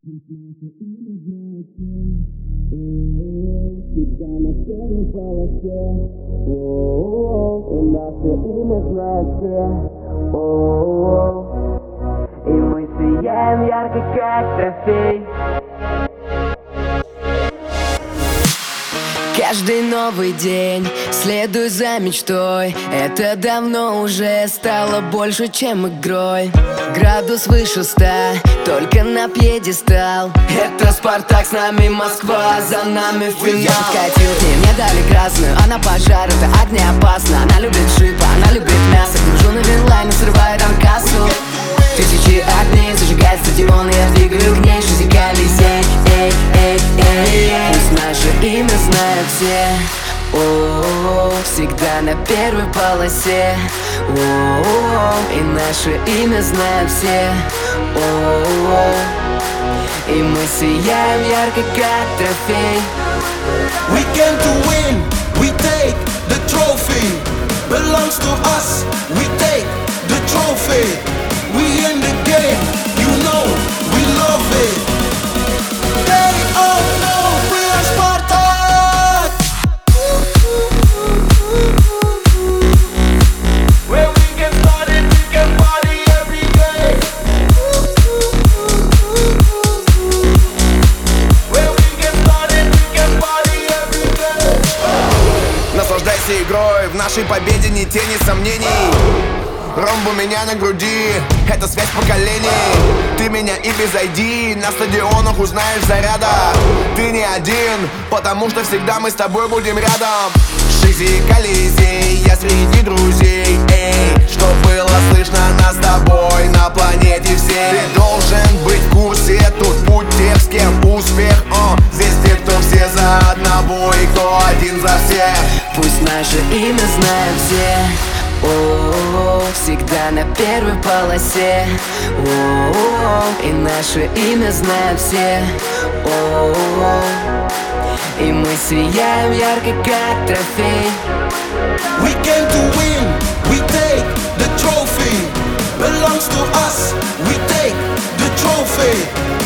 Тебя на первой полосе, и наше имя знают все. И мы сияем ярко, как трофей. Каждый новый день следуй за мечтой. Это давно уже стало больше, чем игрой. Градус выше 100, только на пьедестал. Это Спартак, с нами Москва, за нами финал. Катил к ней, мне дали красную, она пожар, это огнеопасно. Она любит шипа, она любит мясо. Кружу на винлайне, срывает анкассу. Тысячи огней, зажигает стадион, я двигаю к ней, жизнь колесей. Эй, эй, эй, эй. Пусть наше имя знают все. Всегда на первой полосе. И наше имя знают все. И мы сияем ярко, как трофей. We came to win, we take the trophy. Belongs to us, we take the trophy. We in the game, you know, we love it. They all know we are Spartak. Where we get started, we can party every day. Where we get started, we can party every day. Наслаждайся игрой, в нашей победе ни тени сомнений. Ромб у меня на груди, это связь поколений. Ты меня и без ID на стадионах узнаешь заряда. Ты не один, потому что всегда мы с тобой будем рядом. Шизи, Колизей, я среди друзей. Эй, что было слышно нас с тобой на планете всей. Ты должен быть в курсе, тут путь тех, с кем успех. Здесь те, кто все за одного и кто один за всех. Пусть наше имя знают все. Всегда на первой полосе. И наше имя знают все. И мы сияем ярко, как трофей. We came to win, we take the trophy. Belongs to us, we take the trophy.